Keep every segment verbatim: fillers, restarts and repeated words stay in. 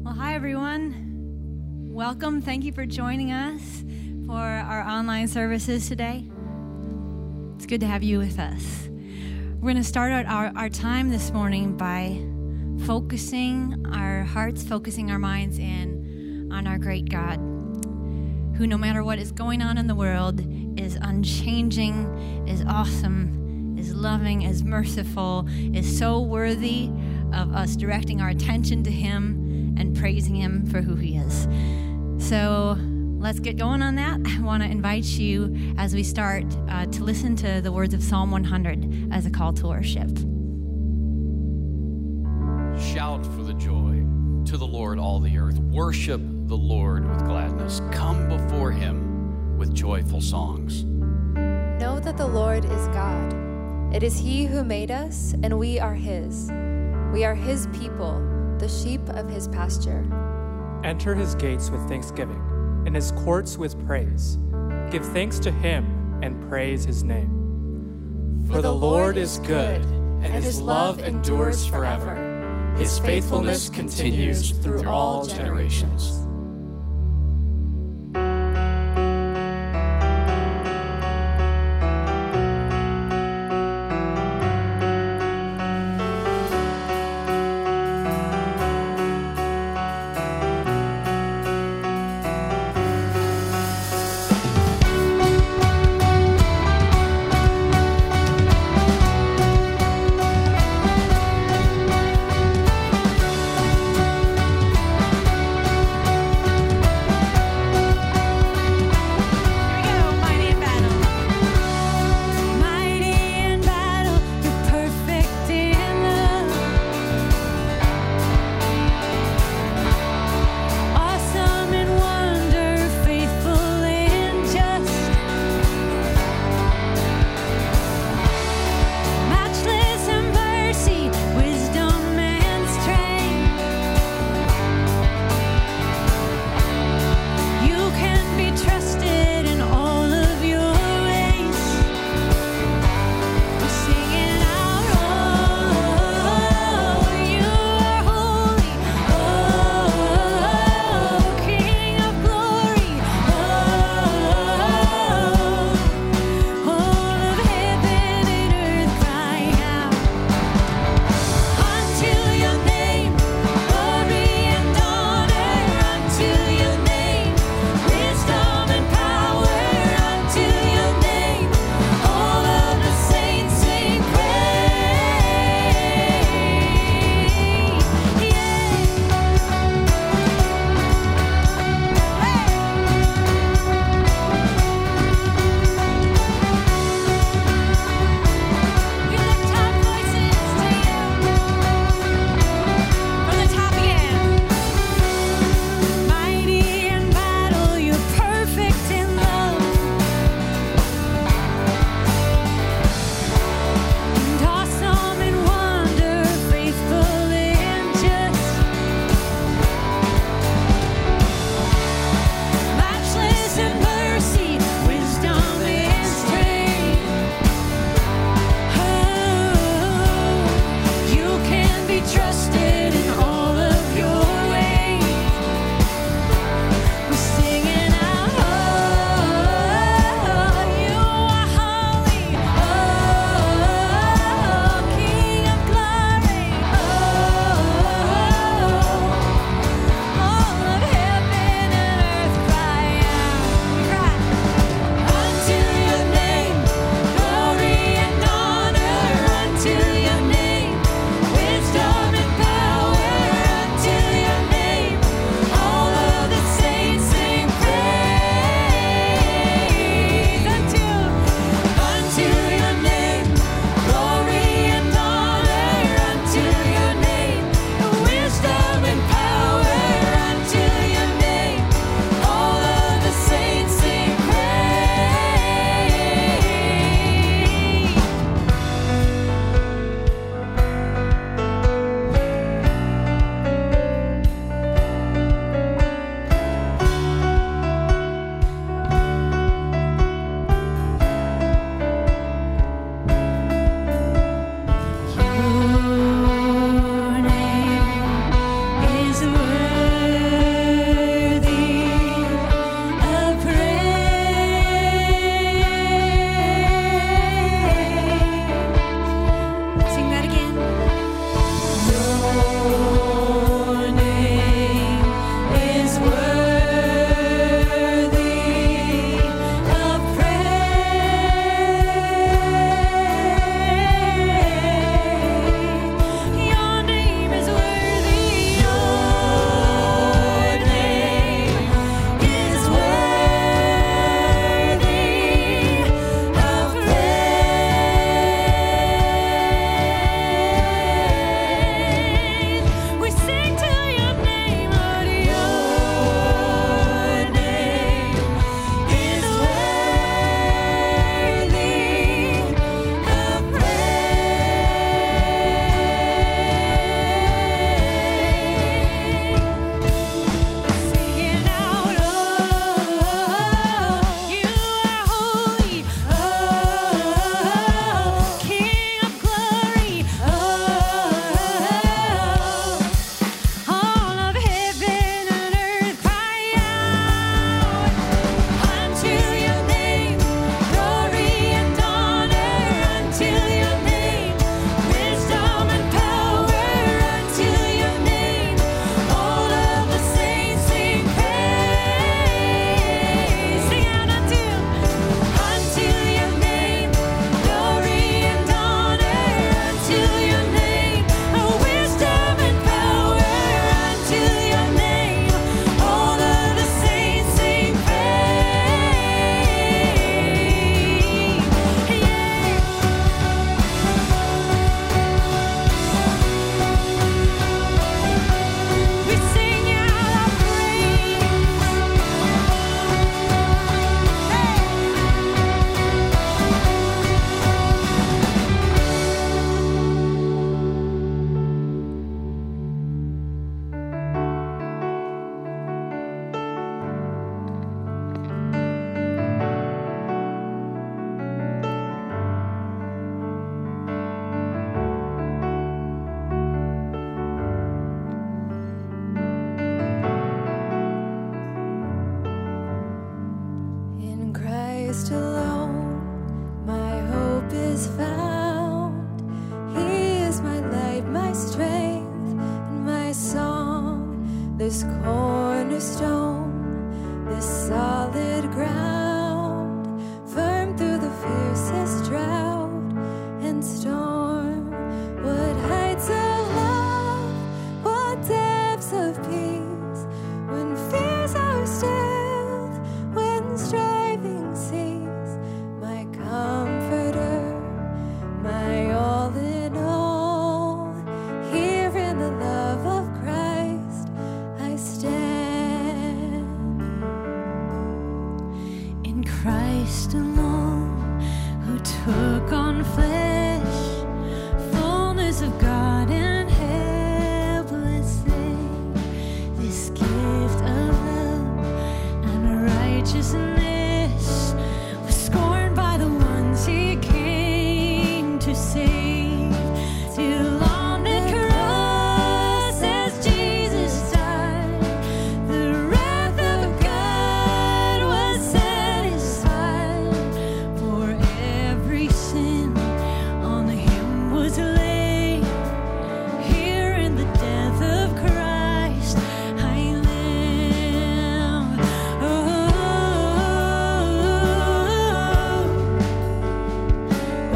Well, hi, everyone. Welcome. Thank you for joining us for our online services today. It's good to have you with us. We're going to start out our, our time this morning by focusing our hearts, focusing our minds in on our great God, who no matter what is going on in the world is unchanging, is awesome, is loving, is merciful, is so worthy of us directing our attention to him and praising him for who he is. So let's get going on that. I want to invite you as we start uh, to listen to the words of Psalm one hundred as a call to worship. Shout for the joy to the Lord, all the earth. Worship the Lord with gladness. Come before him with joyful songs. Know that the Lord is God. It is he who made us, and we are his. We are his people, the sheep of his pasture. Enter his gates with thanksgiving, and his courts with praise. Give thanks to him and praise his name. For the Lord is good, and his love endures forever. His faithfulness continues through all generations. this cornerstone, this solid ground, firm through the fiercest drought and storm. What heights of love, what depths of peace, when fears are stilled, when striving cease. My comforter, my all in all, here in the love of Christ I stand. In Christ alone, who took on flesh, fullness of God and helpless thing, this gift of love and righteousness was scorned by the ones he came to save. Till on the cross as Jesus died, the wrath of God was satisfied. For every sin on him was laid. Here in the death of Christ I live. Oh, oh,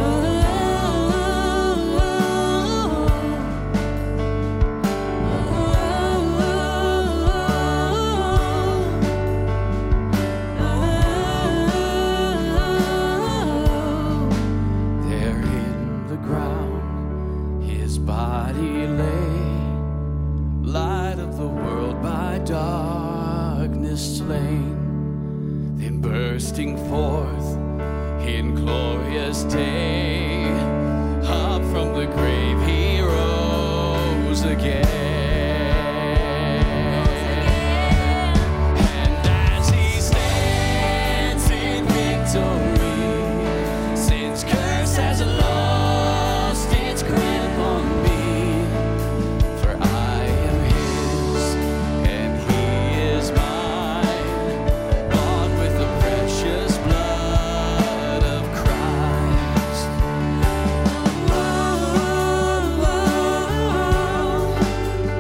There in the ground his body lay, light of the world by darkness slain, then bursting forth in glorious day, up from the grave he rose again. And as he stands in victory, sin's curse has lost its grip on me. For I am his, and he is mine, bought with the precious blood of Christ. Oh, oh, oh,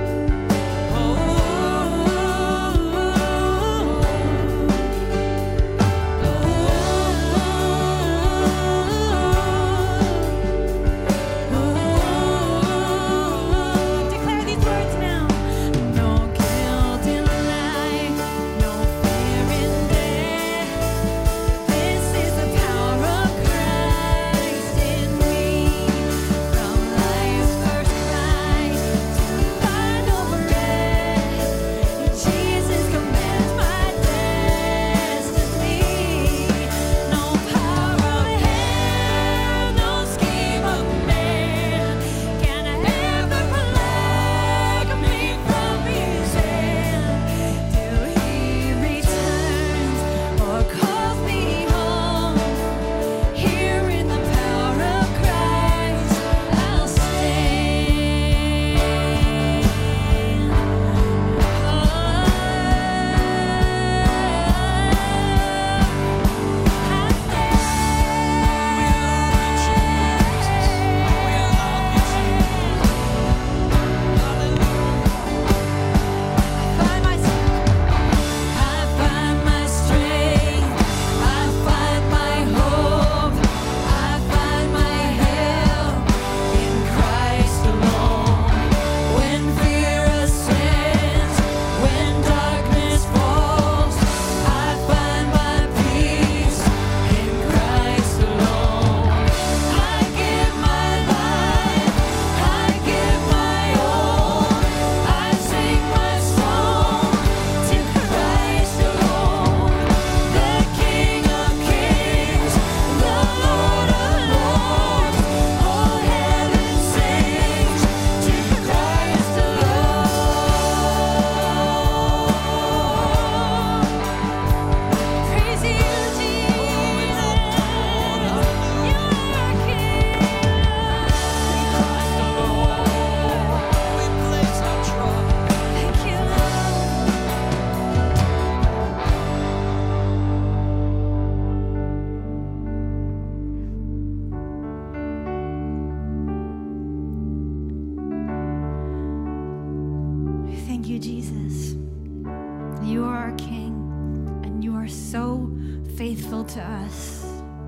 Thank you, Jesus. You are our King, and you are so faithful to us.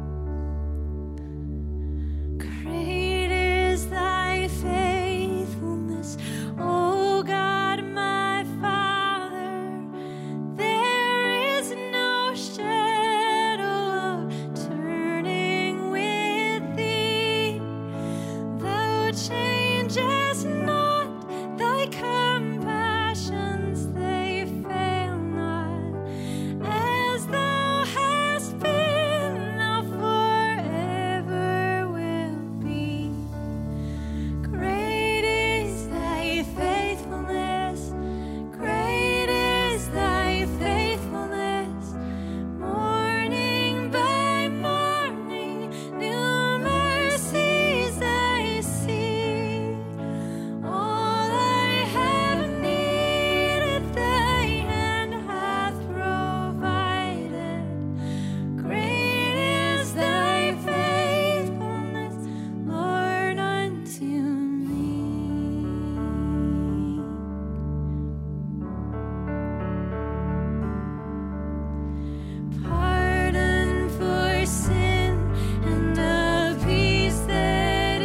Great is thy faithfulness, O God, my Father. There is no shadow of turning with thee. Thou changest not, thy compassions, they fail not. As thou hast been, thou forever will be. Great is thy faithfulness, great is thy faithfulness. Morning by morning, new mercies I see. All I have needed, thy hand hath provided. Great is thy faithfulness, Lord, unto me. Pardon for sin and a peace that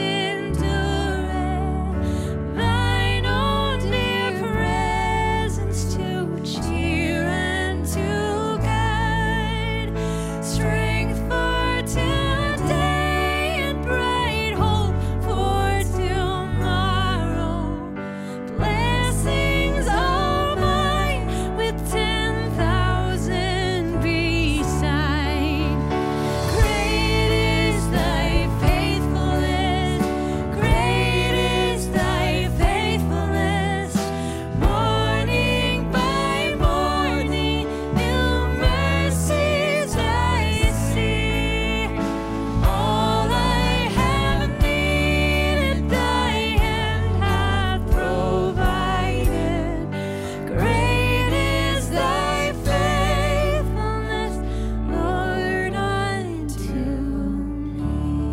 endureth. Thine own dear presence to cheer and to guide. Strength for today and bright hope for tomorrow. Blessings all mine with ten thousand beside. Great is thy faithfulness, great is thy faithfulness. Morning by morning, new mercies I see. All I have needed, thy hand hath provided. Great is thy faithfulness, Lord, unto me.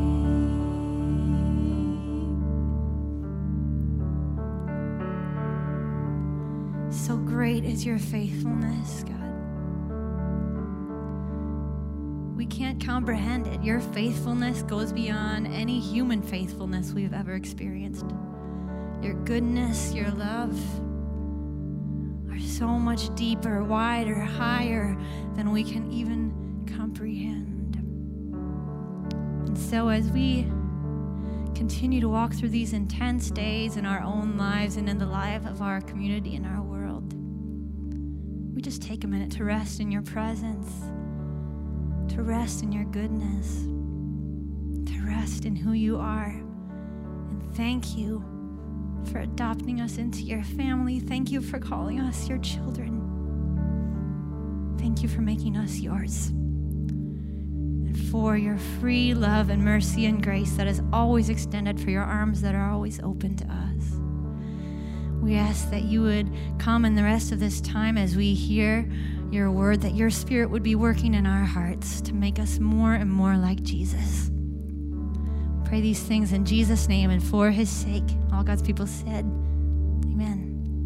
So great is your faithfulness, God. We can't comprehend it. Your faithfulness goes beyond any human faithfulness we've ever experienced. Your goodness, your love are so much deeper, wider, higher than we can even comprehend. And so as we continue to walk through these intense days in our own lives and in the life of our community and our world, we just take a minute to rest in your presence, to rest in your goodness, to rest in who you are. And thank you for adopting us into your family. Thank you for calling us your children. Thank you for making us yours. And for your free love and mercy and grace that is always extended, for your arms that are always open to us. We ask that you would come in the rest of this time as we hear your word, that your spirit would be working in our hearts to make us more and more like Jesus. Pray these things in Jesus' name and for his sake. All God's people said, amen.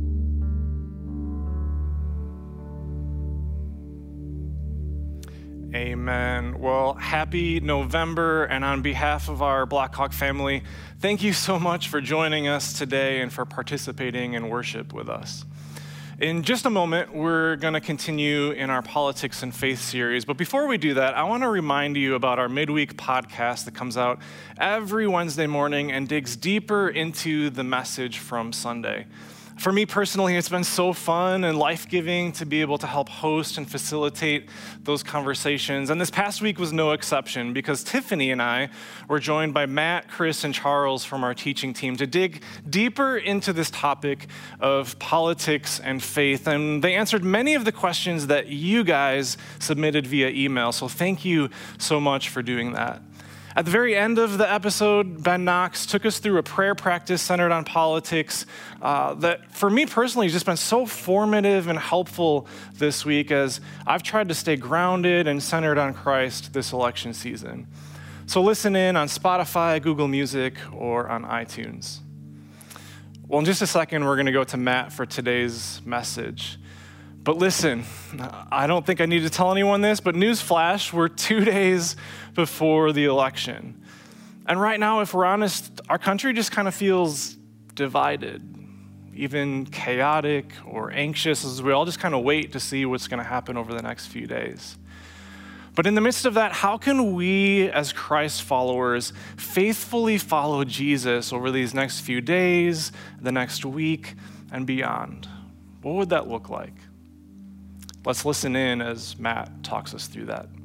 Amen. Well, happy November, and on behalf of our Blackhawk family, thank you so much for joining us today and for participating in worship with us. In just a moment, we're going to continue in our Politics and Faith series. But before we do that, I want to remind you about our midweek podcast that comes out every Wednesday morning and digs deeper into the message from Sunday. For me personally, it's been so fun and life-giving to be able to help host and facilitate those conversations. And this past week was no exception, because Tiffany and I were joined by Matt, Chris, and Charles from our teaching team to dig deeper into this topic of politics and faith. And they answered many of the questions that you guys submitted via email. So thank you so much for doing that. At the very end of the episode, Ben Knox took us through a prayer practice centered on politics uh, that, for me personally, has just been so formative and helpful this week as I've tried to stay grounded and centered on Christ this election season. So listen in on Spotify, Google Music, or on iTunes. Well, in just a second, we're going to go to Matt for today's message. But listen, I don't think I need to tell anyone this, but newsflash, we're two days before the election. And right now, if we're honest, our country just kind of feels divided, even chaotic or anxious, as we all just kind of wait to see what's going to happen over the next few days. But in the midst of that, how can we as Christ followers faithfully follow Jesus over these next few days, the next week, and beyond? What would that look like? Let's listen in as Matt talks us through that.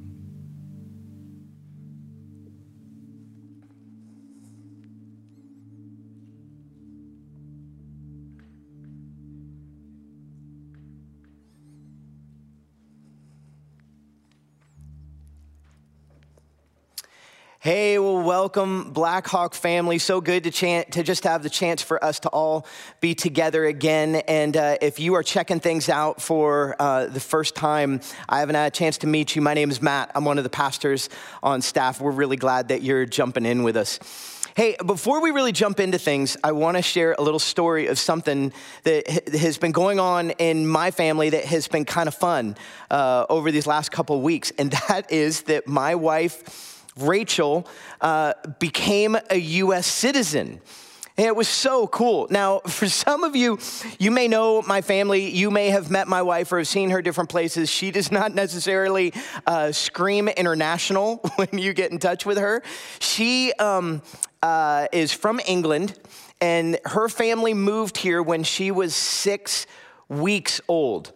Hey, well, welcome, Blackhawk family. So good to, chan- to just have the chance for us to all be together again. And uh, if you are checking things out for uh, the first time, I haven't had a chance to meet you. My name is Matt. I'm one of the pastors on staff. We're really glad that you're jumping in with us. Hey, before we really jump into things, I want to share a little story of something that has been going on in my family that has been kind of fun uh, over these last couple of weeks. And that is that my wife, Rachel, uh, became a U S citizen. And it was so cool. Now, for some of you, you may know my family. You may have met my wife or have seen her different places. She does not necessarily uh, scream international when you get in touch with her. She um, uh, is from England, and her family moved here when she was six weeks old.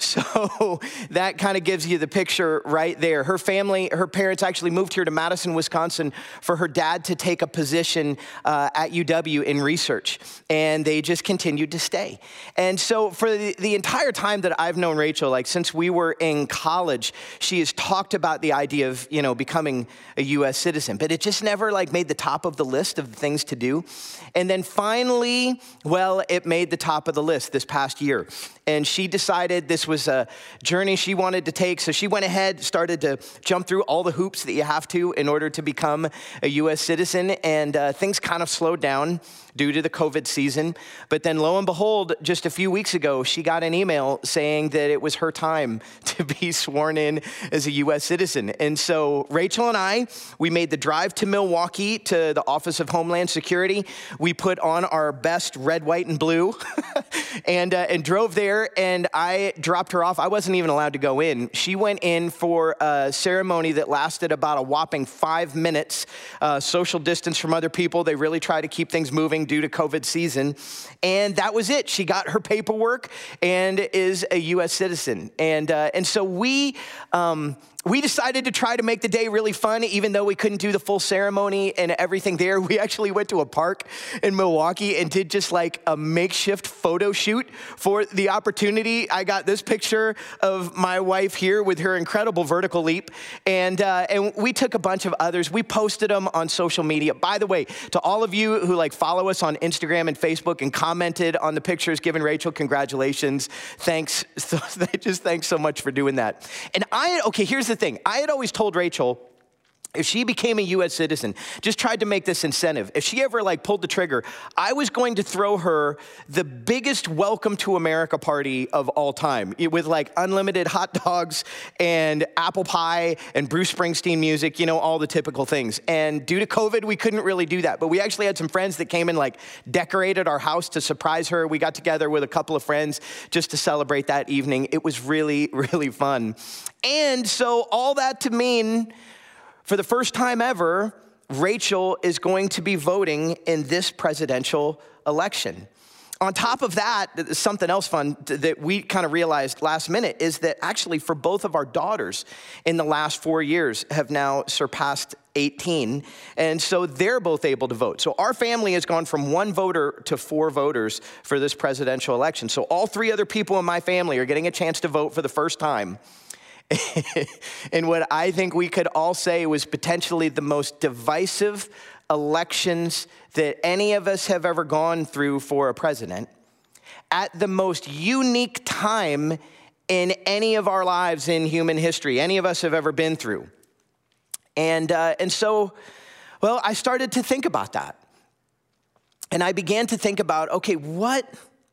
So that kind of gives you the picture right there. Her family, her parents actually moved here to Madison, Wisconsin for her dad to take a position uh, at U W in research. And they just continued to stay. And so for the, the entire time that I've known Rachel, like since we were in college, she has talked about the idea of, you know, becoming a U S citizen. But it just never like made the top of the list of the things to do. And then finally, well, it made the top of the list this past year. And she decided this was a journey she wanted to take. So she went ahead, started to jump through all the hoops that you have to in order to become a U S citizen. And uh, things kind of slowed down due to the COVID season. But then lo and behold, just a few weeks ago, she got an email saying that it was her time to be sworn in as a U S citizen. And so Rachel and I, we made the drive to Milwaukee to the Office of Homeland Security. We put on our best red, white, and blue and, uh, and drove there. And I dropped her off. I wasn't even allowed to go in. She went in for a ceremony that lasted about a whopping five minutes, uh, social distance from other people. They really try to keep things moving due to COVID season. And that was it. She got her paperwork and is a U S citizen. And uh, and so we um, we decided to try to make the day really fun, even though we couldn't do the full ceremony and everything there. We actually went to a park in Milwaukee and did just like a makeshift photo shoot for the opportunity. I got this picture of my wife here with her incredible vertical leap. And, uh, and we took a bunch of others. We posted them on social media. By the way, to all of you who like follow us on Instagram and Facebook and commented on the pictures, giving Rachel congratulations. Thanks. So, just thanks so much for doing that. And I, okay, here's the thing. I had always told Rachel, if she became a U S citizen, just tried to make this incentive. If she ever like pulled the trigger, I was going to throw her the biggest welcome to America party of all time with like unlimited hot dogs and apple pie and Bruce Springsteen music, you know, all the typical things. And due to COVID, we couldn't really do that. But we actually had some friends that came and like decorated our house to surprise her. We got together with a couple of friends just to celebrate that evening. It was really, really fun. And so all that to mean, for the first time ever, Rachel is going to be voting in this presidential election. On top of that, something else fun that we kind of realized last minute is that actually for both of our daughters in the last four years have now surpassed eighteen. And so they're both able to vote. So our family has gone from one voter to four voters for this presidential election. So all three other people in my family are getting a chance to vote for the first time. And what I think we could all say was potentially the most divisive elections that any of us have ever gone through for a president at the most unique time in any of our lives in human history, any of us have ever been through. And, uh, and so, well, I started to think about that. And I began to think about, okay, what,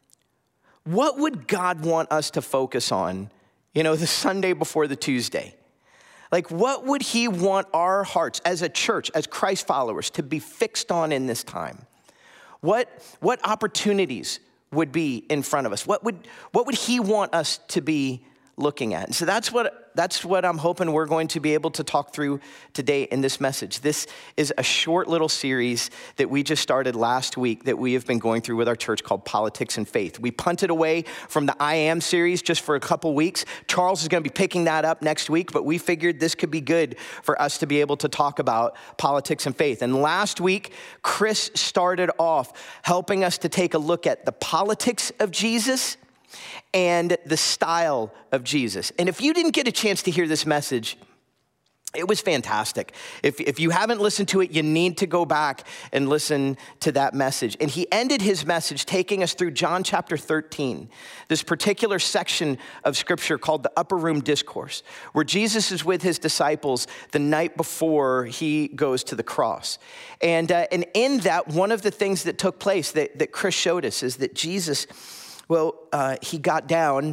what would God want us to focus on, you know, the Sunday before the Tuesday? Like, what would he want our hearts as a church, as Christ followers, to be fixed on in this time? What, what opportunities would be in front of us? What would, what would he want us to be looking at? And so that's what that's what I'm hoping we're going to be able to talk through today in this message. This is a short little series that we just started last week that we have been going through with our church called Politics and Faith. We punted away from the I Am series just for a couple weeks. Charles is going to be picking that up next week, but we figured this could be good for us to be able to talk about politics and faith. And last week, Chris started off helping us to take a look at the politics of Jesus and the style of Jesus. And if you didn't get a chance to hear this message, it was fantastic. If, if you haven't listened to it, you need to go back and listen to that message. And he ended his message taking us through John chapter thirteen, this particular section of scripture called the Upper Room Discourse, where Jesus is with his disciples the night before he goes to the cross. And, uh, and in that, one of the things that took place that, that Chris showed us is that Jesus, well, uh, he got down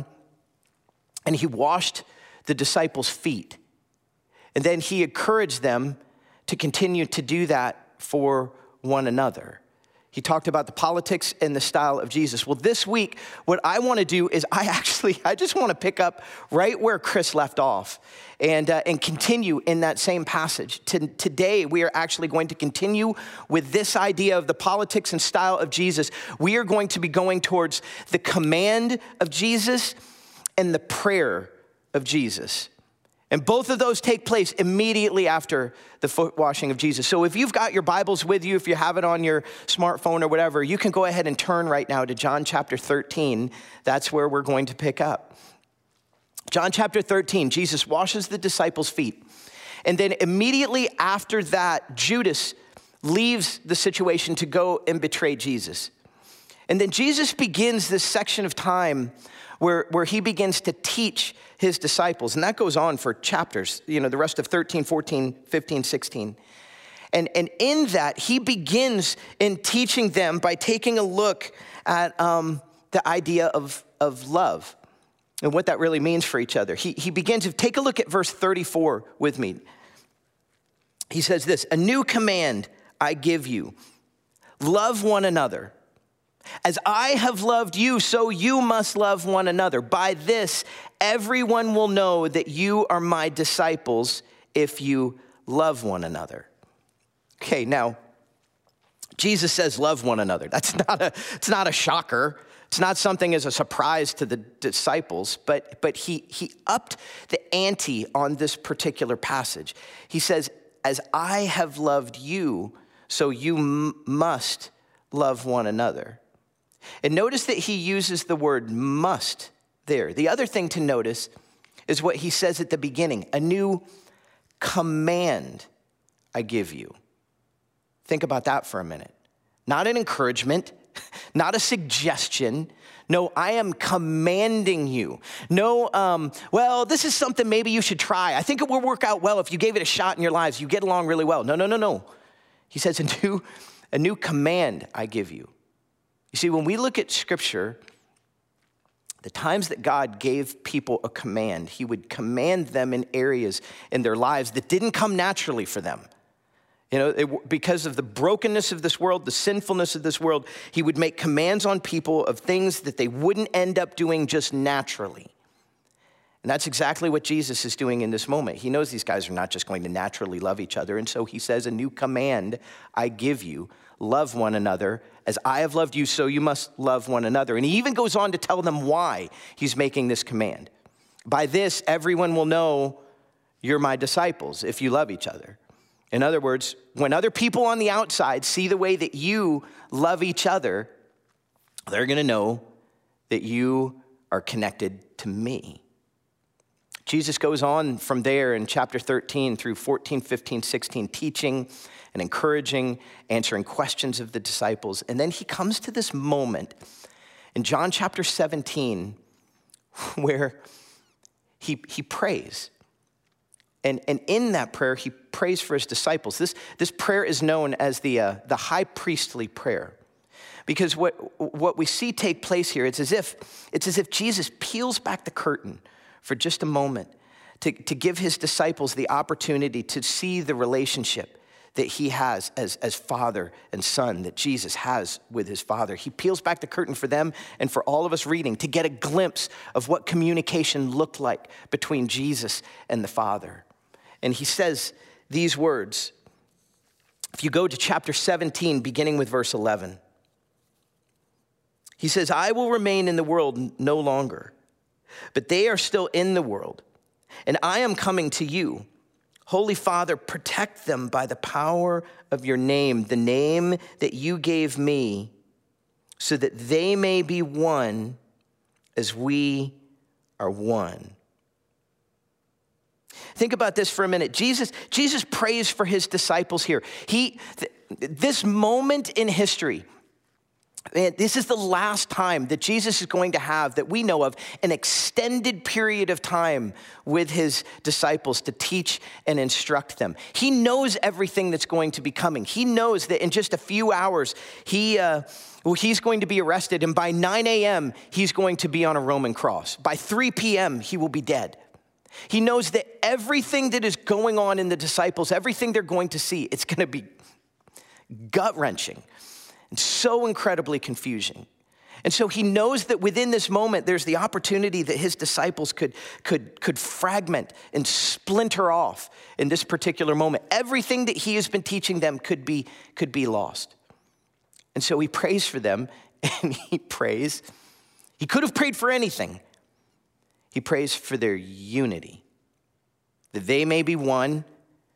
and he washed the disciples' feet. And then he encouraged them to continue to do that for one another. He talked about the politics and the style of Jesus. Well, this week, what I want to do is I actually, I just want to pick up right where Chris left off and, uh, and continue in that same passage. To, today, we are actually going to continue with this idea of the politics and style of Jesus. We are going to be going towards the command of Jesus and the prayer of Jesus. And both of those take place immediately after the foot washing of Jesus. So if you've got your Bibles with you, if you have it on your smartphone or whatever, you can go ahead and turn right now to John chapter thirteen. That's where we're going to pick up. John chapter thirteen, Jesus washes the disciples' feet. And then immediately after that, Judas leaves the situation to go and betray Jesus. And then Jesus begins this section of time where, where he begins to teach his disciples. And that goes on for chapters, you know, the rest of thirteen, fourteen, fifteen, sixteen. And, and in that, he begins in teaching them by taking a look at um, the idea of, of love and what that really means for each other. He, he begins to take a look at verse thirty-four with me. He says this, "A new command I give you, love one another. As I have loved you, so you must love one another. By this, everyone will know that you are my disciples if you love one another." Okay, now, Jesus says love one another. That's not a, it's not a shocker. It's not something as a surprise to the disciples, but, but he, he upped the ante on this particular passage. He says, as I have loved you, so you m- must love one another. And notice that he uses the word must there. The other thing to notice is what he says at the beginning, a new command I give you. Think about that for a minute. Not an encouragement, not a suggestion. No, I am commanding you. No, um, well, this is something maybe you should try. I think it will work out well if you gave it a shot in your lives. You get along really well. No, no, no, no. He says a new, a new command I give you. You see, when we look at Scripture, the times that God gave people a command, he would command them in areas in their lives that didn't come naturally for them. You know, it, because of the brokenness of this world, the sinfulness of this world, he would make commands on people of things that they wouldn't end up doing just naturally. And that's exactly what Jesus is doing in this moment. He knows these guys are not just going to naturally love each other. And so he says, a new command I give you, love one another. As I have loved you, so you must love one another. And he even goes on to tell them why he's making this command. By this, everyone will know you're my disciples if you love each other. In other words, when other people on the outside see the way that you love each other, they're going to know that you are connected to me. Jesus goes on from there in chapter thirteen through fourteen, fifteen, sixteen, teaching and encouraging, answering questions of the disciples. And then he comes to this moment in John chapter seventeen where he, he prays. And, and in that prayer, he prays for his disciples. This, this prayer is known as the, uh, the high priestly prayer. Because what, what we see take place here, it's as if, it's as if Jesus peels back the curtain for just a moment to, to give his disciples the opportunity to see the relationship that he has as, as father and son, that Jesus has with his Father. He peels back the curtain for them and for all of us reading to get a glimpse of what communication looked like between Jesus and the Father. And he says these words. If you go to chapter seventeen, beginning with verse eleven, he says, I will remain in the world no longer, but they are still in the world, and I am coming to you. Holy Father, protect them by the power of your name, the name that you gave me, so that they may be one as we are one. Think about this for a minute. Jesus, Jesus prays for his disciples here. He, th- this moment in history, man, this is the last time that Jesus is going to have, that we know of, an extended period of time with his disciples to teach and instruct them. He knows everything that's going to be coming. He knows that in just a few hours, he, uh, well, he's going to be arrested, and by nine a.m., he's going to be on a Roman cross. By three p.m., he will be dead. He knows that everything that is going on in the disciples, everything they're going to see, it's going to be gut-wrenching. And so incredibly confusing. And so he knows that within this moment, there's the opportunity that his disciples could, could, could fragment and splinter off in this particular moment. Everything that he has been teaching them could be, could be lost. And so he prays for them, and he prays. He could have prayed for anything. He prays for their unity, that they may be one,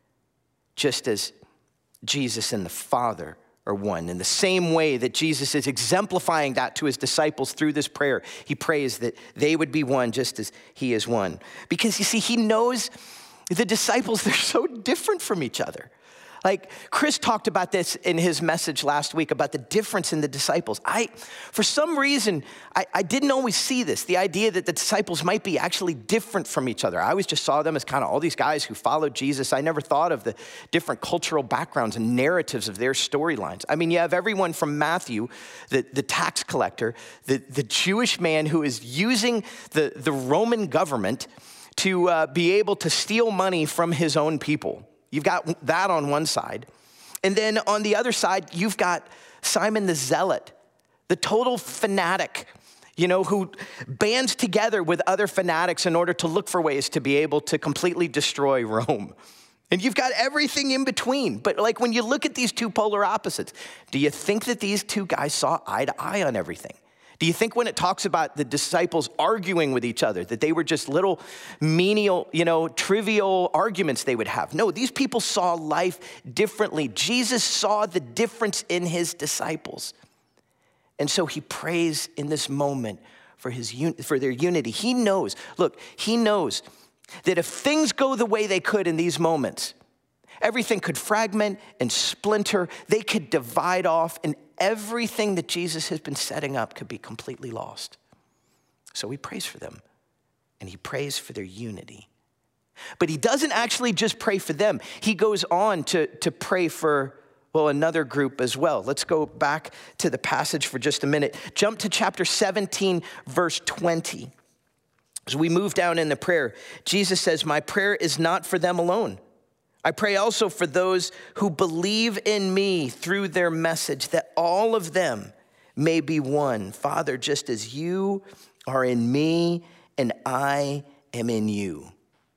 just as Jesus and the Father are one. In the same way that Jesus is exemplifying that to his disciples through this prayer, he prays that they would be one just as he is one. Because you see, he knows the disciples, they're so different from each other. Like Chris talked about this in his message last week about the difference in the disciples. I, for some reason, I, I didn't always see this, the idea that the disciples might be actually different from each other. I always just saw them as kind of all these guys who followed Jesus. I never thought of the different cultural backgrounds and narratives of their storylines. I mean, you have everyone from Matthew, the, the tax collector, the, the Jewish man who is using the, the Roman government to uh, be able to steal money from his own people. You've got that on one side. And then on the other side, you've got Simon the Zealot, the total fanatic, you know, who bands together with other fanatics in order to look for ways to be able to completely destroy Rome. And you've got everything in between. But like when you look at these two polar opposites, do you think that these two guys saw eye to eye on everything? Do you think when it talks about the disciples arguing with each other, that they were just little menial, you know, trivial arguments they would have? No, these people saw life differently. Jesus saw the difference in his disciples. And so he prays in this moment for his for their unity. He knows, look, he knows that if things go the way they could in these moments, everything could fragment and splinter. They could divide off, and everything that Jesus has been setting up could be completely lost. So he prays for them, and he prays for their unity. But he doesn't actually just pray for them. He goes on to, to pray for, well, another group as well. Let's go back to the passage for just a minute. Jump to chapter seventeen, verse twenty. As we move down in the prayer, Jesus says, my prayer is not for them alone. I pray also for those who believe in me through their message, that all of them may be one. Father, just as you are in me and I am in you.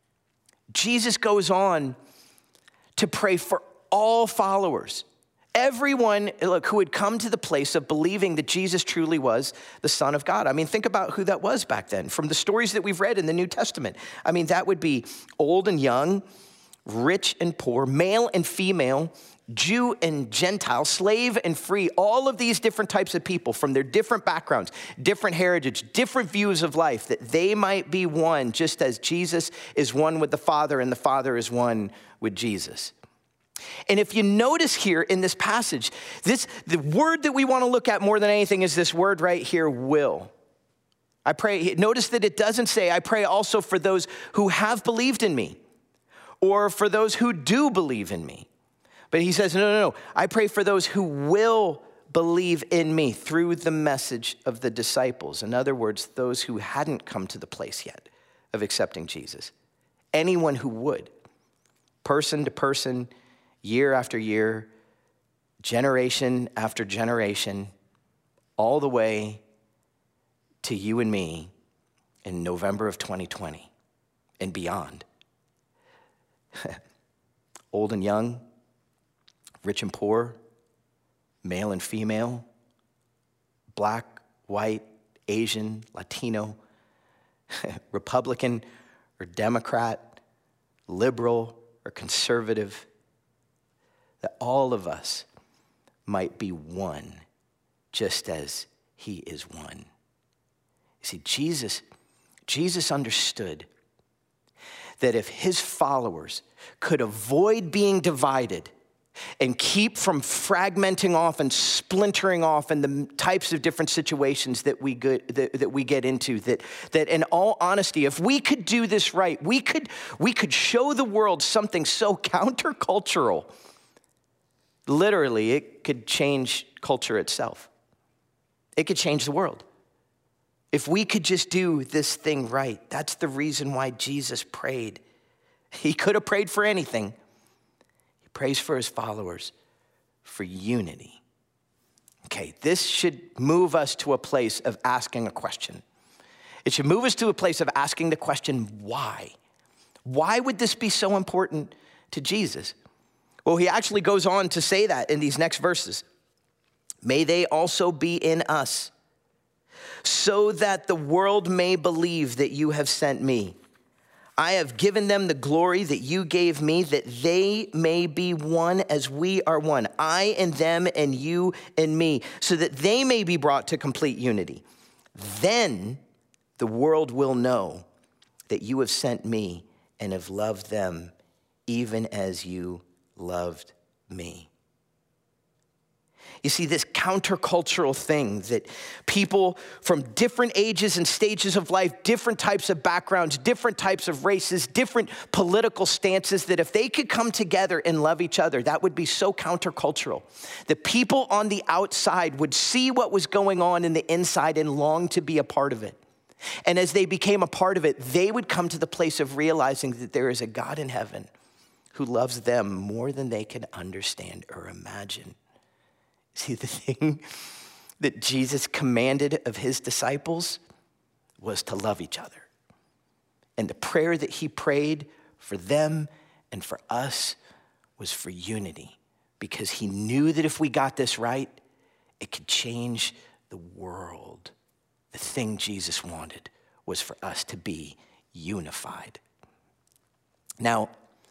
Jesus goes on to pray for all followers. Everyone, look, who had come to the place of believing that Jesus truly was the Son of God. I mean, think about who that was back then. From the stories that we've read in the New Testament, I mean, that would be old and young, rich and poor, male and female, Jew and Gentile, slave and free, all of these different types of people from their different backgrounds, different heritage, different views of life, that they might be one, just as Jesus is one with the Father and the Father is one with Jesus. And if you notice here in this passage, this the word that we want to look at more than anything is this word right here, will. I pray, notice that it doesn't say, I pray also for those who have believed in me, or for those who do believe in me. But he says, no, no, no. I pray for those who will believe in me through the message of the disciples. In other words, those who hadn't come to the place yet of accepting Jesus. Anyone who would, person to person, year after year, generation after generation, all the way to you and me in November of twenty twenty and beyond. Old and young, rich and poor, male and female, black, white, Asian, Latino, Republican or Democrat, liberal or conservative, that all of us might be one, just as he is one. You see, Jesus, Jesus understood that if his followers could avoid being divided and keep from fragmenting off and splintering off in the types of different situations that we get, that, that we get into, that, that in all honesty, if we could do this right, we could, we could show the world something so countercultural. Literally, it could change culture itself. It could change the world. If we could just do this thing right, that's the reason why Jesus prayed. He could have prayed for anything. He prays for his followers for unity. Okay, this should move us to a place of asking a question. It should move us to a place of asking the question, why? Why would this be so important to Jesus? Well, he actually goes on to say that in these next verses. May they also be in us, so that the world may believe that you have sent me. I have given them the glory that you gave me, that they may be one as we are one. I and them and you and me, so that they may be brought to complete unity. Then the world will know that you have sent me and have loved them even as you loved me. You see, this countercultural thing that people from different ages and stages of life, different types of backgrounds, different types of races, different political stances, that if they could come together and love each other, that would be so countercultural. The people on the outside would see what was going on in the inside and long to be a part of it. And as they became a part of it, they would come to the place of realizing that there is a God in heaven who loves them more than they can understand or imagine. See, the thing that Jesus commanded of his disciples was to love each other. And the prayer that he prayed for them and for us was for unity, because he knew that if we got this right, it could change the world. The thing Jesus wanted was for us to be unified. Now,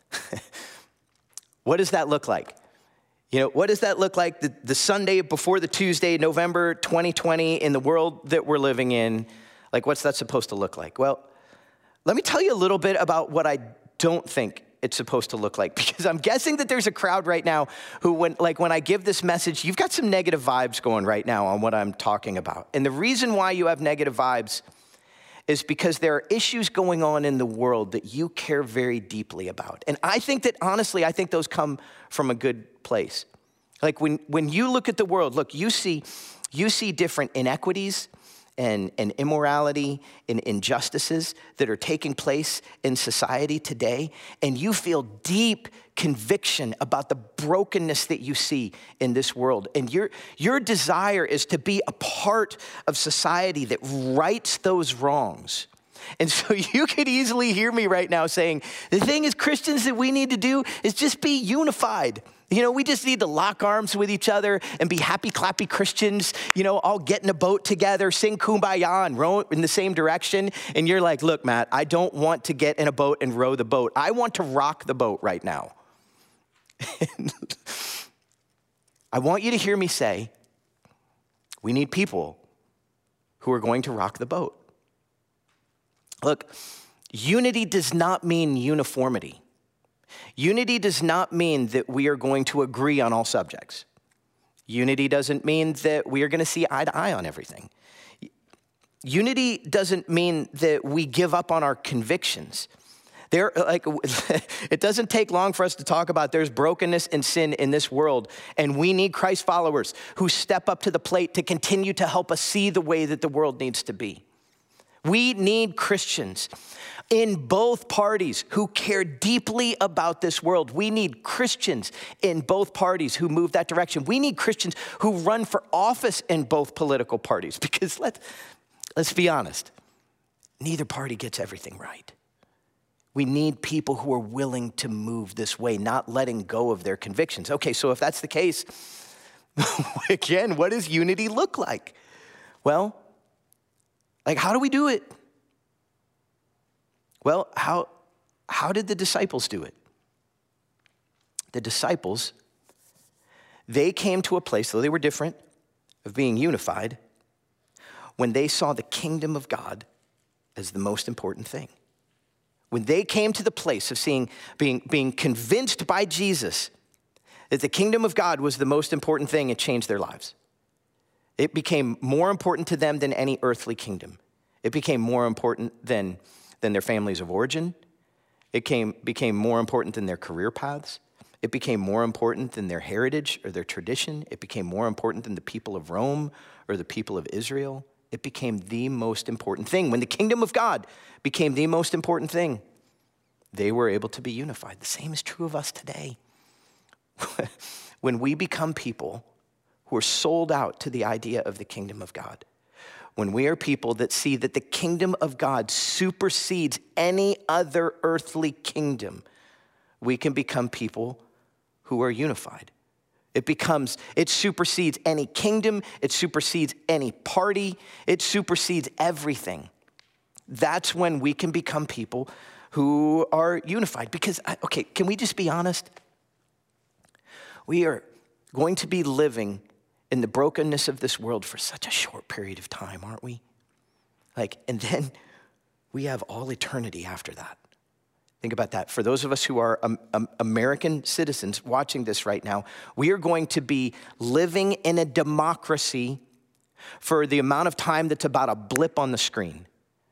what does that look like? You know, what does that look like the, the Sunday before the Tuesday, November twenty twenty, in the world that we're living in? Like, what's that supposed to look like? Well, let me tell you a little bit about what I don't think it's supposed to look like, because I'm guessing that there's a crowd right now who, when, like when I give this message, you've got some negative vibes going right now on what I'm talking about. And the reason why you have negative vibes is because there are issues going on in the world that you care very deeply about. And I think that, honestly, I think those come from a good place. Like when, when you look at the world, look, you see, you see different inequities and, and immorality and injustices that are taking place in society today, and you feel deep conviction about the brokenness that you see in this world. And your, your desire is to be a part of society that rights those wrongs. And so you could easily hear me right now saying, the thing is, Christians, that we need to do is just be unified. You know, we just need to lock arms with each other and be happy, clappy Christians, you know, all get in a boat together, sing Kumbaya and row in the same direction. And you're like, look, Matt, I don't want to get in a boat and row the boat. I want to rock the boat right now. I want you to hear me say, we need people who are going to rock the boat. Look, unity does not mean uniformity. Unity does not mean that we are going to agree on all subjects. Unity doesn't mean that we are going to see eye to eye on everything. Unity doesn't mean that we give up on our convictions. There, like, it doesn't take long for us to talk about there's brokenness and sin in this world, and we need Christ followers who step up to the plate to continue to help us see the way that the world needs to be. We need Christians in both parties who care deeply about this world. We need Christians in both parties who move that direction. We need Christians who run for office in both political parties, because let's, let's be honest, neither party gets everything right. We need people who are willing to move this way, not letting go of their convictions. Okay, so if that's the case, again, what does unity look like? Well, like, how do we do it? Well, how, how did the disciples do it? The disciples, they came to a place, though they were different, of being unified when they saw the kingdom of God as the most important thing. When they came to the place of seeing, being, being convinced by Jesus that the kingdom of God was the most important thing, it changed their lives. It became more important to them than any earthly kingdom. It became more important than, than their families of origin. It came, became more important than their career paths. It became more important than their heritage or their tradition. It became more important than the people of Rome or the people of Israel. It became the most important thing. When the kingdom of God became the most important thing, they were able to be unified. The same is true of us today. When we become people who are sold out to the idea of the kingdom of God, when we are people that see that the kingdom of God supersedes any other earthly kingdom, we can become people who are unified. It becomes, it supersedes any kingdom, it supersedes any party, it supersedes everything. That's when we can become people who are unified. Because, okay, can we just be honest? We are going to be living in the brokenness of this world for such a short period of time, aren't we? Like, and then we have all eternity after that. Think about that. For those of us who are um, um, American citizens watching this right now, we are going to be living in a democracy for the amount of time that's about a blip on the screen.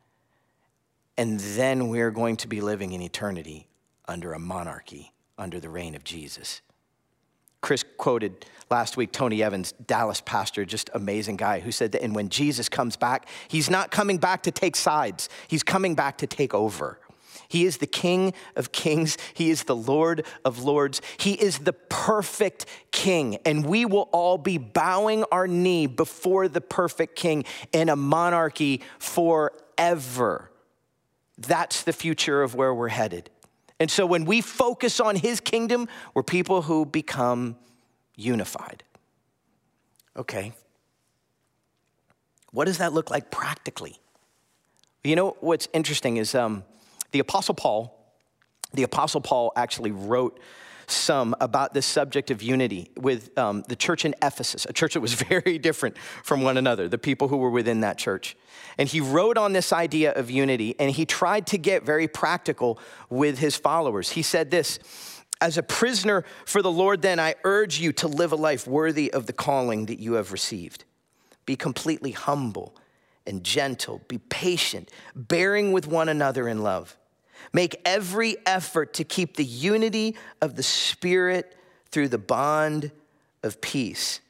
And then we're going to be living in eternity under a monarchy, under the reign of Jesus. Chris quoted last week Tony Evans, Dallas pastor, just amazing guy, who said that, and when Jesus comes back, he's not coming back to take sides. He's coming back to take over. He is the King of kings. He is the Lord of lords. He is the perfect king. And we will all be bowing our knee before the perfect king in a monarchy forever. That's the future of where we're headed. And so when we focus on his kingdom, we're people who become unified. Okay. What does that look like practically? You know, what's interesting is um, the Apostle Paul, the Apostle Paul actually wrote some about this subject of unity with um, the church in Ephesus, a church that was very different from one another, the people who were within that church. And he wrote on this idea of unity, and he tried to get very practical with his followers. He said this, as a prisoner for the Lord, then I urge you to live a life worthy of the calling that you have received. Be completely humble and gentle, be patient, bearing with one another in love. Make every effort to keep the unity of the Spirit through the bond of peace.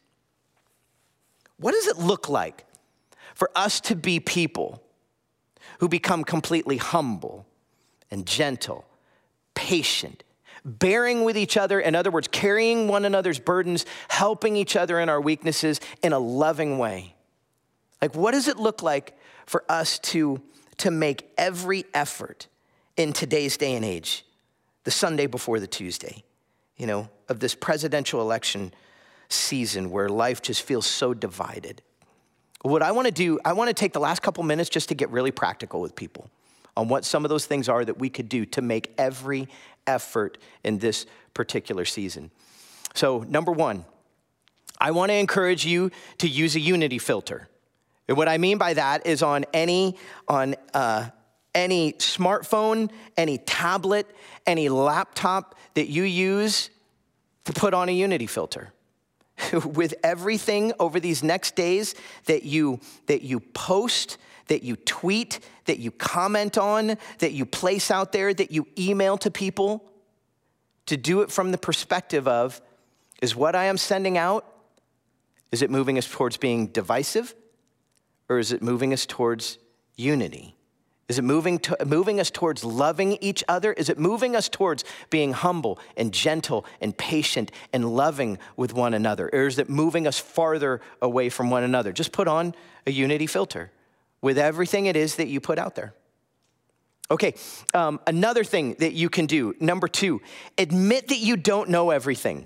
What does it look like for us to be people who become completely humble and gentle, patient, bearing with each other, in other words, carrying one another's burdens, helping each other in our weaknesses in a loving way? Like, what does it look like for us to, to make every effort in today's day and age, the Sunday before the Tuesday, you know, of this presidential election season where life just feels so divided? What I want to do, I want to take the last couple minutes just to get really practical with people on what some of those things are that we could do to make every effort in this particular season. So, number one, I want to encourage you to use a unity filter. And what I mean by that is on any, on uh, any smartphone, any tablet, any laptop that you use, to put on a unity filter. With everything over these next days that you that you post, that you tweet, that you comment on, that you place out there, that you email to people, to do it from the perspective of, is what I am sending out, is it moving us towards being divisive, or is it moving us towards unity? Is it moving to, moving us towards loving each other? Is it moving us towards being humble and gentle and patient and loving with one another? Or is it moving us farther away from one another? Just put on a unity filter with everything it is that you put out there. Okay, um, another thing that you can do, number two, admit that you don't know everything.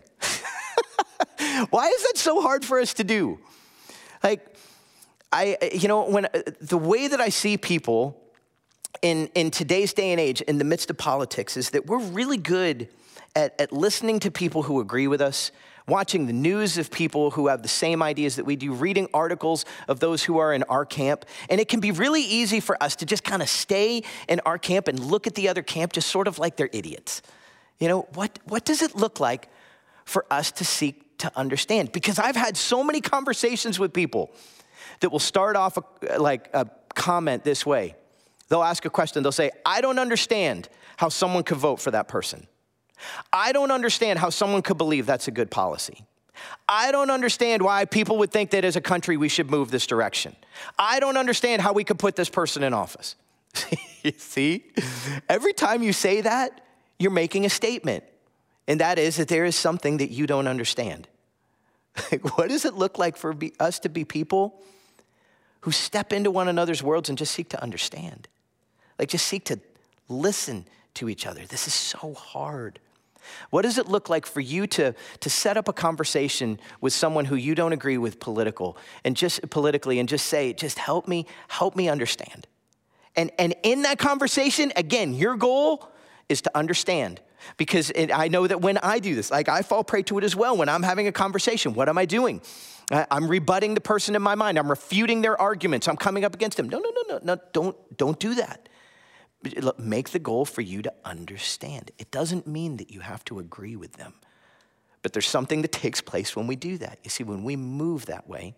Why is that so hard for us to do? Like, I, you know, when the way that I see people in, in today's day and age, in the midst of politics, is that we're really good at, at listening to people who agree with us, watching the news of people who have the same ideas that we do, reading articles of those who are in our camp. And it can be really easy for us to just kind of stay in our camp and look at the other camp just sort of like they're idiots. You know, what, what does it look like for us to seek to understand? Because I've had so many conversations with people that will start off a, like a comment this way. They'll ask a question. They'll say, I don't understand how someone could vote for that person. I don't understand how someone could believe that's a good policy. I don't understand why people would think that as a country we should move this direction. I don't understand how we could put this person in office. You see, every time you say that, you're making a statement. And that is that there is something that you don't understand. What does it look like for be, us to be people who step into one another's worlds and just seek to understand? Like just seek to listen to each other. This is so hard. What does it look like for you to, to set up a conversation with someone who you don't agree with political and just politically and just say, just help me, help me understand. And, and in that conversation, again, your goal is to understand. Because it, I know that when I do this, like I fall prey to it as well. When I'm having a conversation, what am I doing? I, I'm rebutting the person in my mind. I'm refuting their arguments. I'm coming up against them. No, no, no, no, no, don't, don't do that. Make the goal for you to understand. It doesn't mean that you have to agree with them. But there's something that takes place when we do that. You see, when we move that way,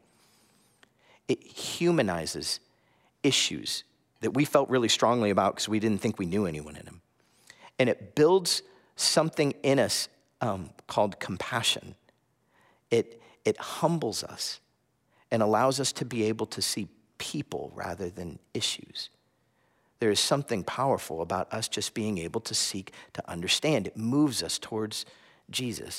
it humanizes issues that we felt really strongly about because we didn't think we knew anyone in them. And it builds something in us um, called compassion. It, it humbles us and allows us to be able to see people rather than issues. There is something powerful about us just being able to seek to understand. It moves us towards Jesus.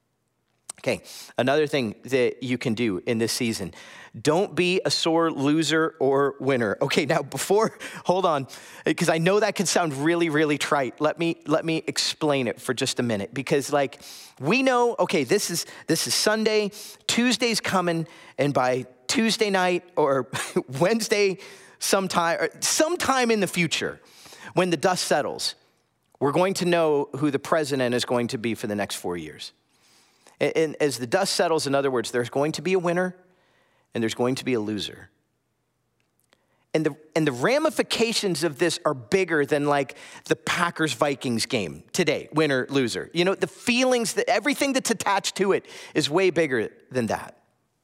Okay, another thing that you can do in this season, don't be a sore loser or winner. Okay, now before, hold on, because I know that can sound really, really trite. Let me let me explain it for just a minute. Because like we know, okay, this is this is Sunday, Tuesday's coming, and by Tuesday night or Wednesday, sometime or sometime in the future, when the dust settles, we're going to know who the president is going to be for the next four years. And as the dust settles, in other words, there's going to be a winner and there's going to be a loser. And the, and the ramifications of this are bigger than like the Packers-Vikings game today, winner, loser. You know, the feelings, that everything that's attached to it is way bigger than that.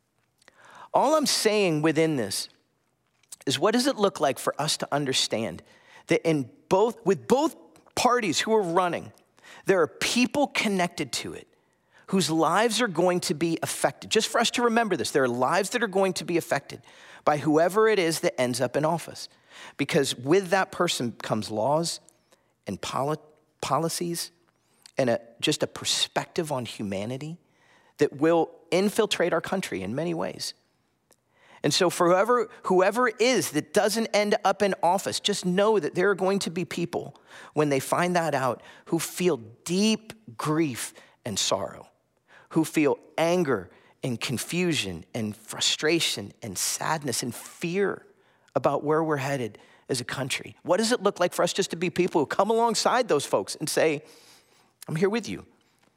All I'm saying within this is what does it look like for us to understand that in both, with both parties who are running, there are people connected to it whose lives are going to be affected. Just for us to remember this, there are lives that are going to be affected by whoever it is that ends up in office. Because with that person comes laws and poli- policies and a, just a perspective on humanity that will infiltrate our country in many ways. And so for whoever, whoever it is that doesn't end up in office, just know that there are going to be people, when they find that out, who feel deep grief and sorrow, who feel anger and confusion and frustration and sadness and fear about where we're headed as a country. What does it look like for us just to be people who come alongside those folks and say, I'm here with you?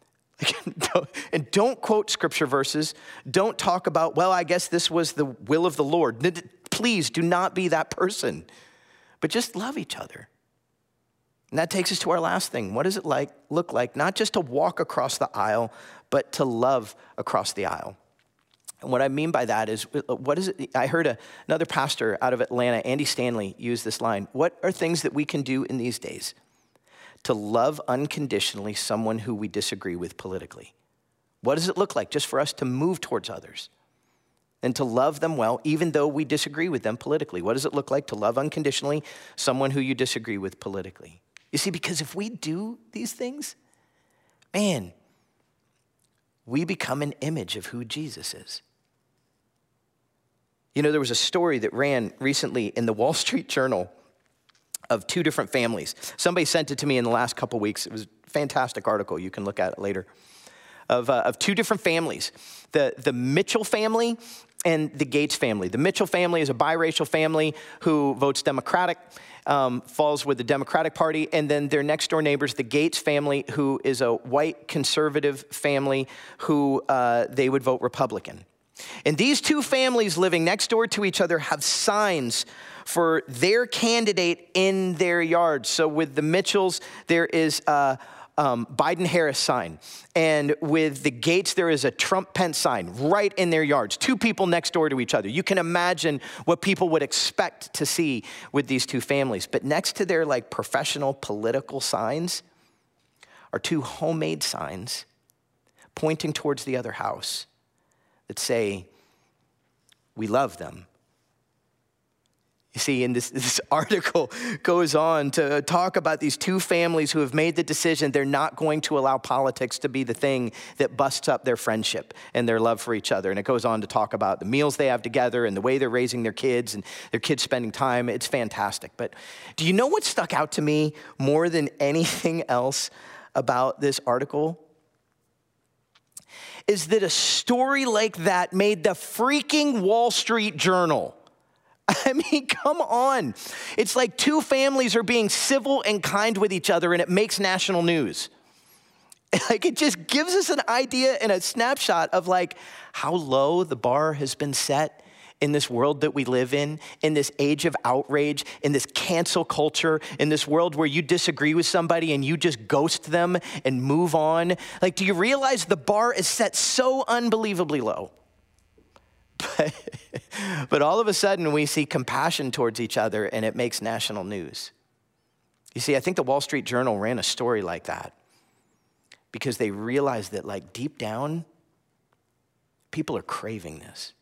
And don't quote scripture verses. Don't talk about, well, I guess this was the will of the Lord. Please do not be that person, but just love each other. And that takes us to our last thing. What does it like look like, not just to walk across the aisle, but to love across the aisle? And what I mean by that is, what is it? I heard a, another pastor out of Atlanta, Andy Stanley, use this line. What are things that we can do in these days to love unconditionally someone who we disagree with politically? What does it look like just for us to move towards others and to love them well, even though we disagree with them politically? What does it look like to love unconditionally someone who you disagree with politically? You see, because if we do these things, man, we become an image of who Jesus is. You know, there was a story that ran recently in the Wall Street Journal of two different families. Somebody sent it to me in the last couple weeks. It was a fantastic article. You can look at it later. Of, uh, of two different families, the, the Mitchell family and the Gates family. The Mitchell family is a biracial family who votes Democratic, um, falls with the Democratic Party, and then their next door neighbors, the Gates family, who is a white conservative family who uh, they would vote Republican. And these two families living next door to each other have signs for their candidate in their yards. So with the Mitchells, there is a um, Biden-Harris sign. And with the Gates, there is a Trump-Pence sign right in their yards. Two people next door to each other. You can imagine what people would expect to see with these two families. But next to their like professional political signs are two homemade signs pointing towards the other house that say, we love them. You see, and this, this article goes on to talk about these two families who have made the decision they're not going to allow politics to be the thing that busts up their friendship and their love for each other. And it goes on to talk about the meals they have together and the way they're raising their kids and their kids spending time. It's fantastic. But do you know what stuck out to me more than anything else about this article? Is that a story like that made the freaking Wall Street Journal. I mean, come on. It's like two families are being civil and kind with each other, and it makes national news. Like, it just gives us an idea and a snapshot of like how low the bar has been set in this world that we live in, in this age of outrage, in this cancel culture, in this world where you disagree with somebody and you just ghost them and move on. Like, do you realize the bar is set so unbelievably low? But, but all of a sudden we see compassion towards each other and it makes national news. You see, I think the Wall Street Journal ran a story like that because they realized that like deep down, people are craving this.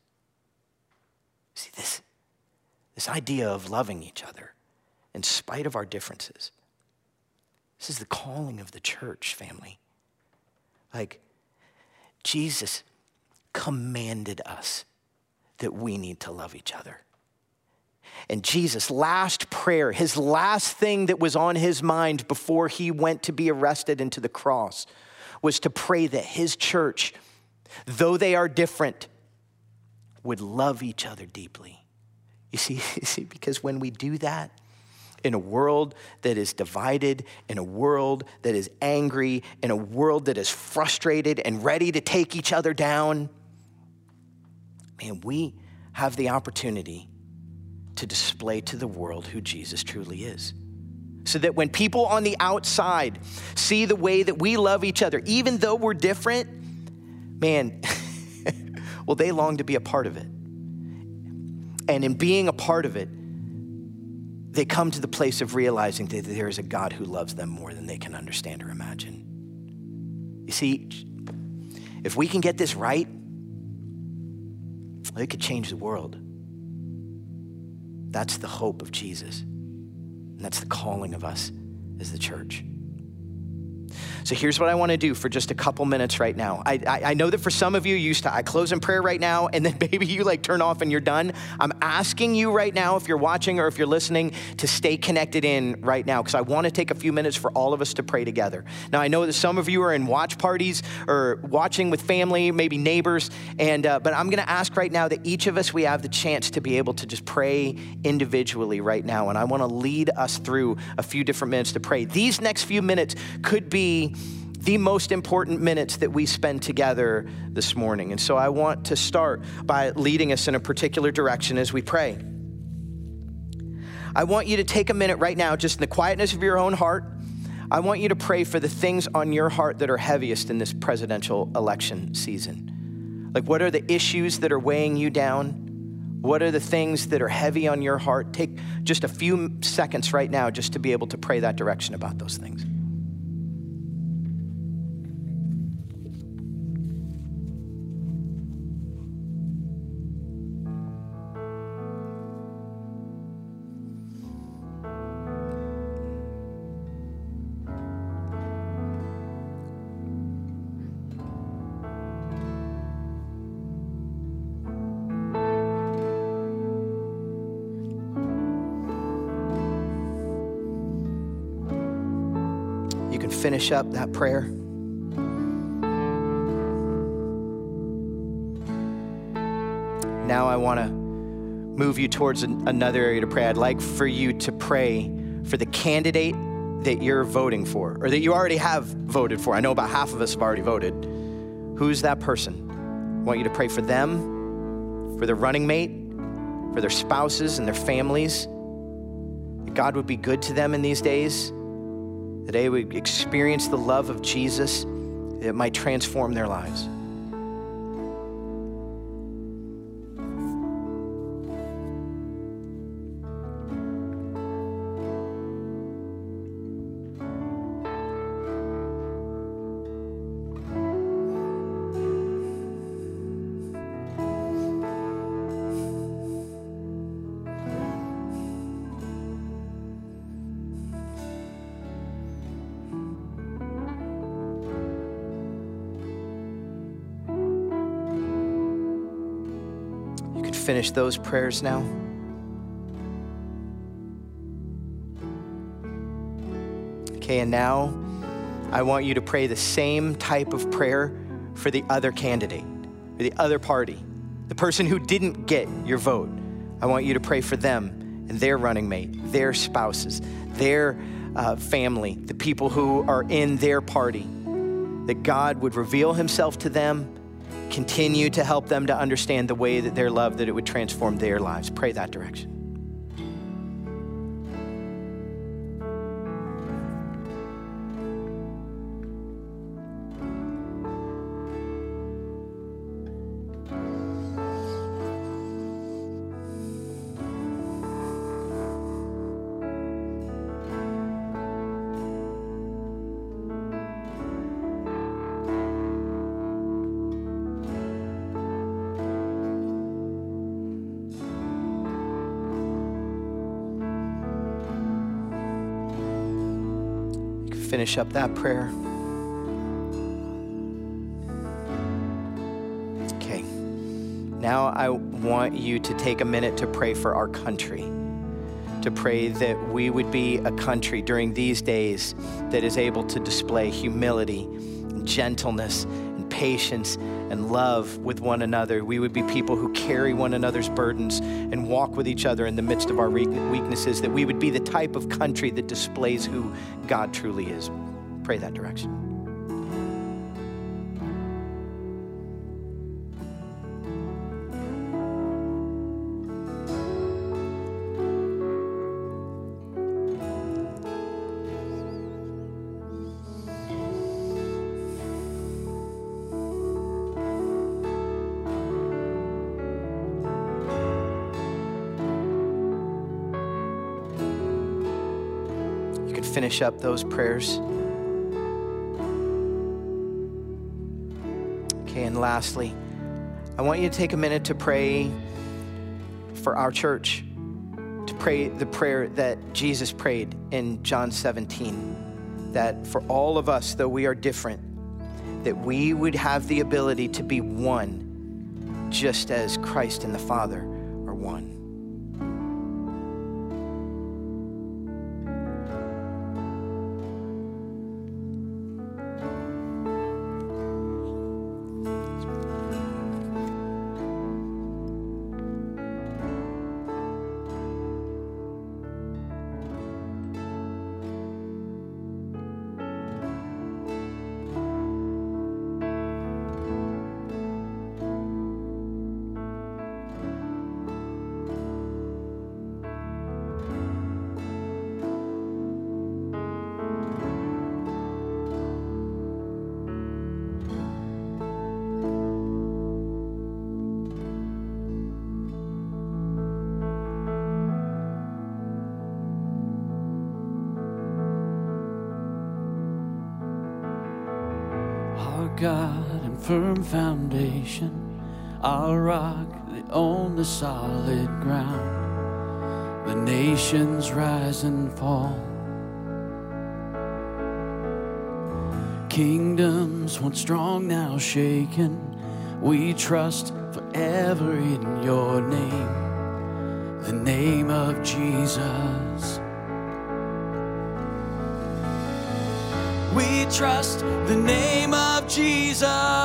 See, this, this idea of loving each other in spite of our differences. This is the calling of the church, family. Like, Jesus commanded us that we need to love each other. And Jesus' last prayer, his last thing that was on his mind before he went to be arrested and to the cross, was to pray that his church, though they are different, would love each other deeply. You see, you see, because when we do that, in a world that is divided, in a world that is angry, in a world that is frustrated and ready to take each other down, man, we have the opportunity to display to the world who Jesus truly is. So that when people on the outside see the way that we love each other, even though we're different, man, well, they long to be a part of it. And in being a part of it, they come to the place of realizing that there is a God who loves them more than they can understand or imagine. You see, if we can get this right, it could change the world. That's the hope of Jesus. And that's the calling of us as the church. So here's what I want to do for just a couple minutes right now. I, I, I know that for some of you, you used to, I close in prayer right now, and then maybe you like turn off and you're done. I'm asking you right now, if you're watching or if you're listening, to stay connected in right now, because I want to take a few minutes for all of us to pray together. Now, I know that some of you are in watch parties or watching with family, maybe neighbors, and uh, but I'm going to ask right now that each of us, we have the chance to be able to just pray individually right now, and I want to lead us through a few different minutes to pray. These next few minutes could be the most important minutes that we spend together this morning. And so I want to start by leading us in a particular direction as we pray. I want you to take a minute right now, just in the quietness of your own heart. I want you to pray for the things on your heart that are heaviest in this presidential election season. Like, what are the issues that are weighing you down? What are the things that are heavy on your heart? Take just a few seconds right now just to be able to pray that direction about those things. Finish up that prayer. Now I want to move you towards an, another area to pray. I'd like for you to pray for the candidate that you're voting for, or that you already have voted for. I know about half of us have already voted. Who's that person? I want you to pray for them, for their running mate, for their spouses and their families. That God would be good to them in these days. That they would experience the love of Jesus, that it might transform their lives. Finish those prayers now. Okay, and now I want you to pray the same type of prayer for the other candidate, or the other party, the person who didn't get your vote. I want you to pray for them and their running mate, their spouses, their uh, family, the people who are in their party, that God would reveal himself to them, continue to help them to understand the way that they're loved, that it would transform their lives. Pray that direction. Finish up that prayer. Okay. Now I want you to take a minute to pray for our country, to pray that we would be a country during these days that is able to display humility and gentleness and patience and love with one another. We would be people who carry one another's burdens and walk with each other in the midst of our weaknesses, that we would be the type of country that displays who God truly is. Pray that direction. You can finish up those prayers. And lastly, I want you to take a minute to pray for our church, to pray the prayer that Jesus prayed in John seventeen, that for all of us, though we are different, that we would have the ability to be one, just as Christ and the Father are one. God and firm foundation, our rock, the only solid ground. The nations rise and fall, kingdoms once strong now shaken. We trust forever in your name, the name of Jesus. We trust the name of Jesus.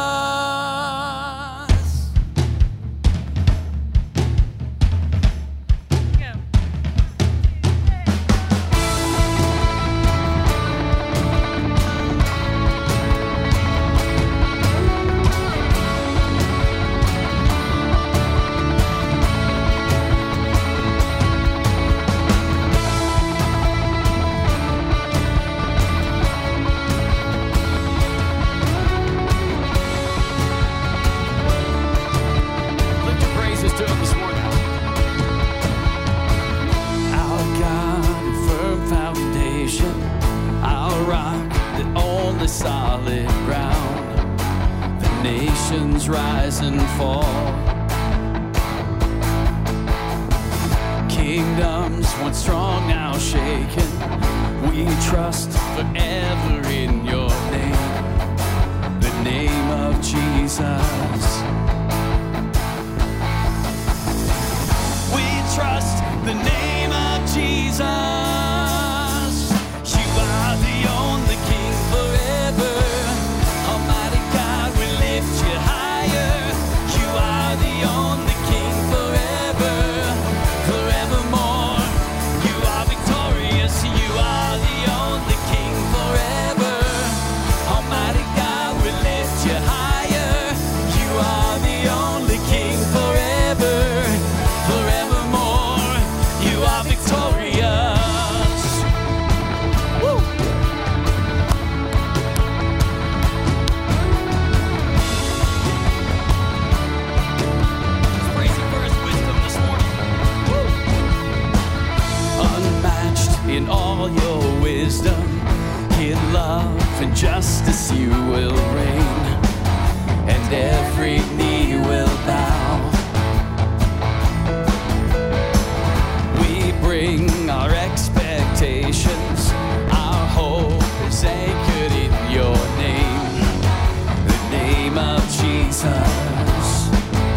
Solid ground, the nations rise and fall, kingdoms once strong now shaken. We trust forever in your name, the name of Jesus. We trust the name of Jesus. In all your wisdom, in love and justice you will reign, and every knee will bow. We bring our expectations, our hope is anchored in your name, the name of Jesus.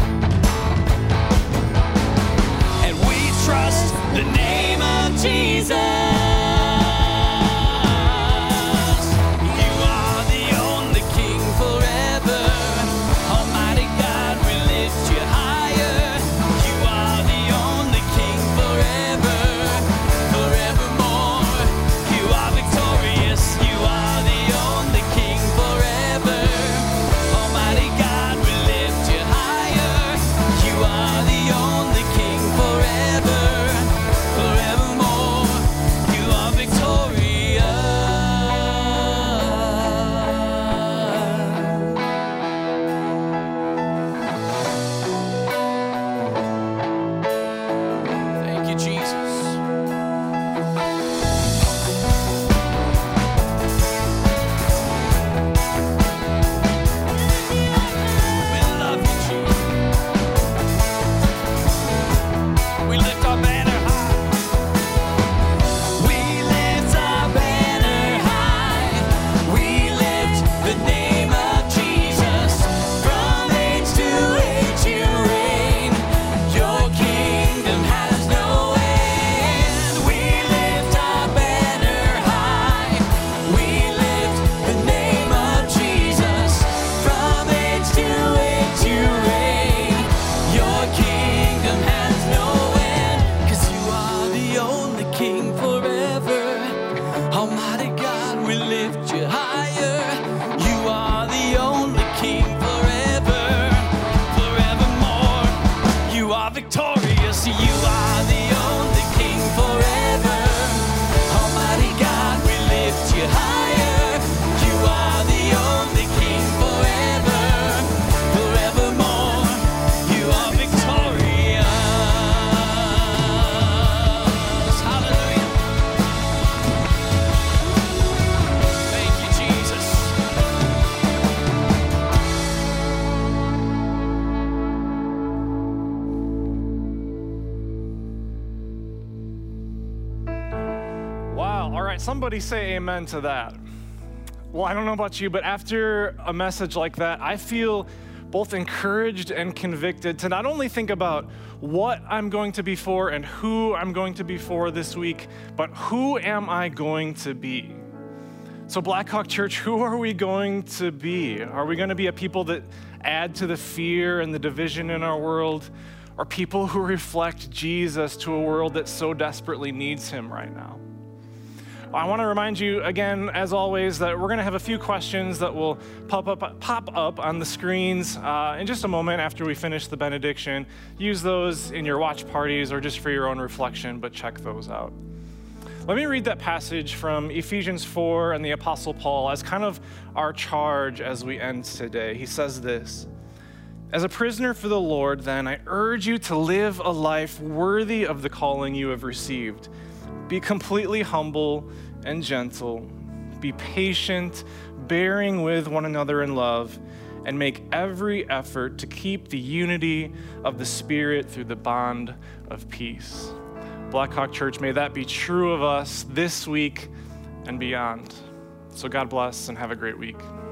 And we trust the name of Jesus. Thank you, Jesus. All right, somebody say amen to that. Well, I don't know about you, but after a message like that, I feel both encouraged and convicted to not only think about what I'm going to be for and who I'm going to be for this week, but who am I going to be? So Blackhawk Church, who are we going to be? Are we going to be a people that add to the fear and the division in our world, or people who reflect Jesus to a world that so desperately needs him right now? I want to remind you again, as always, that we're going to have a few questions that will pop up, pop up on the screens uh, in just a moment after we finish the benediction. Use those in your watch parties or just for your own reflection, but check those out. Let me read that passage from Ephesians four and the Apostle Paul as kind of our charge as we end today. He says this: "As a prisoner for the Lord, then, I urge you to live a life worthy of the calling you have received. Be completely humble and gentle. Be patient, bearing with one another in love, and make every effort to keep the unity of the Spirit through the bond of peace." Blackhawk Church, may that be true of us this week and beyond. So God bless and have a great week.